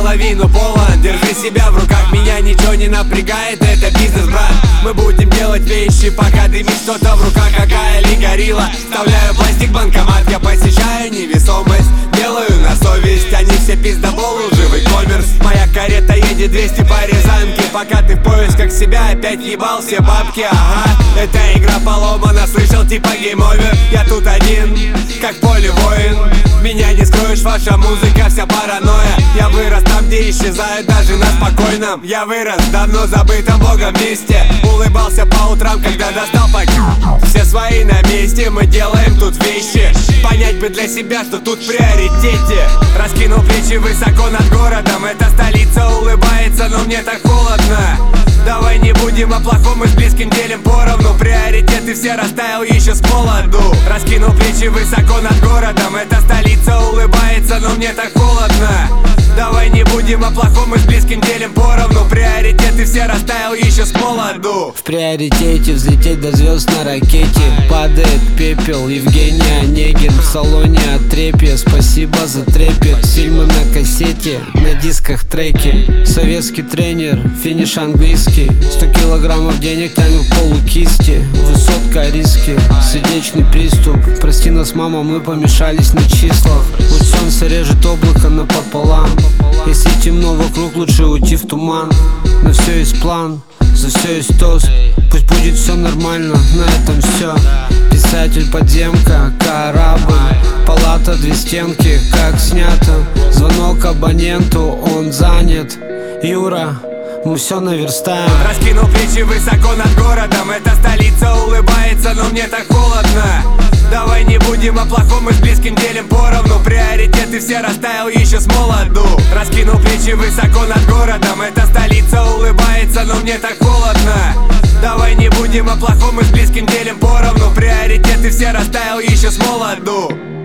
наполовину полон. Держи себя в руках, меня ничего не напрягает, это бизнес, брат. Мы будем делать вещи, пока дымит что-то в руках, какая ли горилла. Вставляю пластик в банкомат, я посещаю невесомость. Делаю на совесть, они все пиздоболы, лживый коммерс. Моя карета едет 200 по Рязанке, пока ты в поисках себя опять ебал все бабки. Ага, эта игра поломана, слышал типа гейм-овер. Я тут один, как поле воин. Меня не скроешь, ваша музыка вся паранойя. Я вырос там, где исчезают даже на спокойном. Я вырос в давно забытом богом месте. Улыбался по утрам, когда достал пакет. Все свои на месте, мы делаем тут вещи. Понять бы для себя, что тут в приоритете. Раскинул плечи высоко над городом. Эта столица улыбается, но мне так холодно. Давай не будем о плохом, мы с близким делим поровну. Приоритеты все расставил еще с молоду. Раскинул плечи высоко над городом. Эта столица улыбается, но мне так холодно. Давай не будем о плохом, мы с близким делим поровну. Приоритеты все расставил еще с молоду. В приоритете взлететь до звезд на ракете. Падает пепел, Евгений Онегин в салоне отрепья. Спасибо за трепет, фильмы на кассете, на дисках треки. Советский тренер, финиш английский. 100 килограммов денег тянут в полукисти. Высотка, риски, сердечный приступ. Прости нас, мама, мы помешались на числах. Вот солнце режет облако напополам. Если темно вокруг, лучше уйти в туман. На все есть план, за все есть тост. Пусть будет все нормально, на этом все. Писатель, подземка, корабль. Палата, две стенки, как снято. Звонок абоненту, он занят. Юра, мы все наверстаем. Раскинул плечи высоко над городом. Эта столица улыбается, но мне так холодно. Давай не будем о плохом, мы с близким делим поровну. Приоритеты все расставил еще с молоду. Раскинул плечи высоко над городом. Эта столица улыбается, но мне так холодно. Давай не будем о плохом, мы с близким делим поровну. Приоритеты все расставил еще с молоду.